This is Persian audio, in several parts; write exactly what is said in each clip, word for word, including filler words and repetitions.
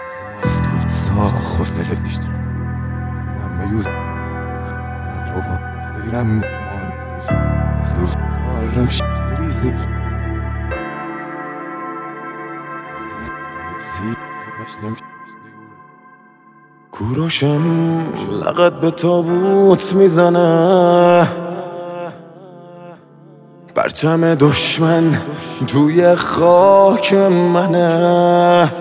Stoica dell'edisto ma io trovo sterilam sto strizi si بشنم کوروشم لقد به تابوت میزنه پرچم دشمن توی خاک منه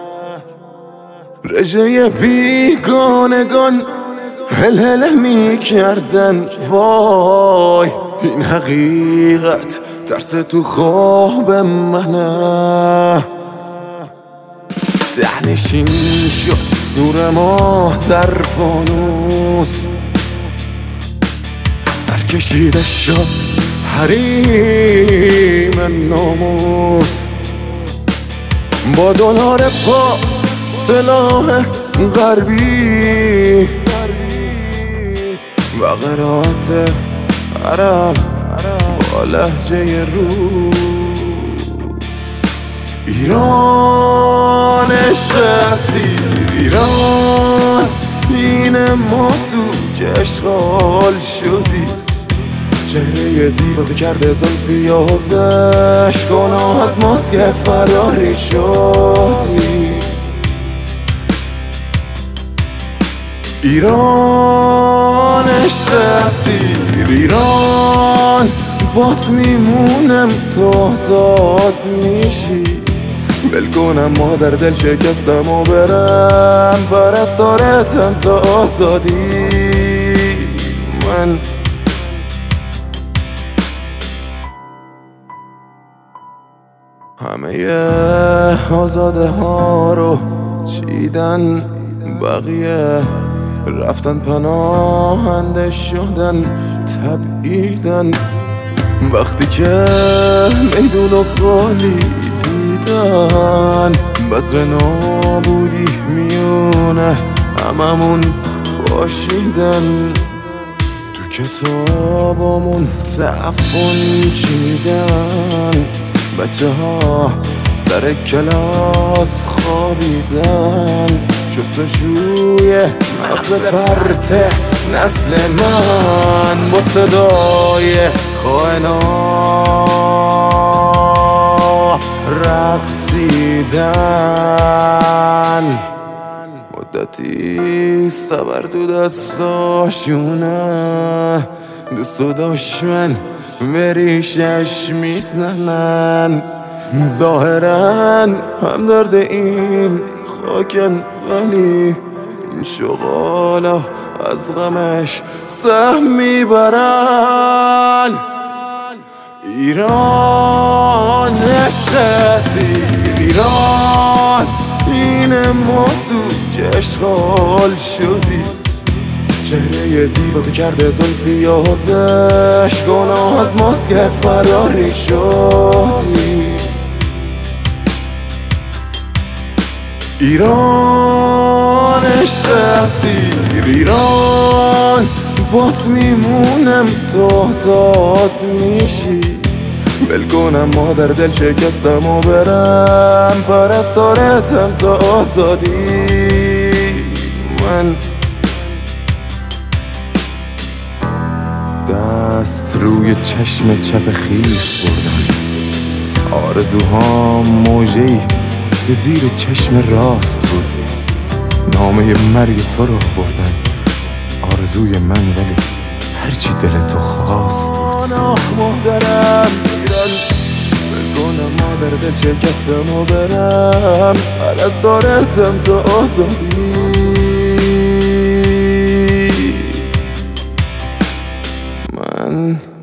رژه بیگانگان هل هل می کردن وای این حقیقت ترس تو خواب منه دهنشین شد نور ماه در فانوس سرکشیده شد حریم ناموس با دلار پاس سلاح غربی و قرائت عرب با لهجه رو ایران عشق اسیر ایران این موضوع اشغال شدی چهره زیبا تو کرده زن سیازش گناه از ماسک فراری شدی ایران عشق اسیر ایران بات میمونم تو آزاد میشی ول کنم مادر دل شکستم و برم پرستارتم تا آزادی من همه آزاده ها رو چیدن بقیه رفتن پناهنده شدن تبعیدن وقتی که میدون و خالی دیدن بذر نابودی میونه هممون باشیدن تو کتابامون تعفن چیدن بچه ها سر کلاس خوابیدن شستشوی مغز پرت نسل من با صدای خائنا رقصیدن مدتی صبر تو دستاشونه دوست و دشمن به ریشش میزنن ظاهرا هم درد این خاکن ولی این شغالا از غمش سهم میبرن ایران عشق اسیر ایران این موضوع که اشغال شدی چهره زیبا تو کرده زن سیازش گناه از ماسک فراری شدی ایران عشق اسیر ایران بات میمونم تو آزاد میشی ول کنم مادر دل شکستم و برم پرستارتم تا آزادی من دست روی چشم چپ خیس بردم آرزوهام موجه‌ای به زیر چشم راست بود نامه مرگ تو رو بردن آرزوی من ولی هرچی دل تو خواست بود آه مادرم ایران ول کنم مادر دل شکستم و برم پرستارتم تا آزادی من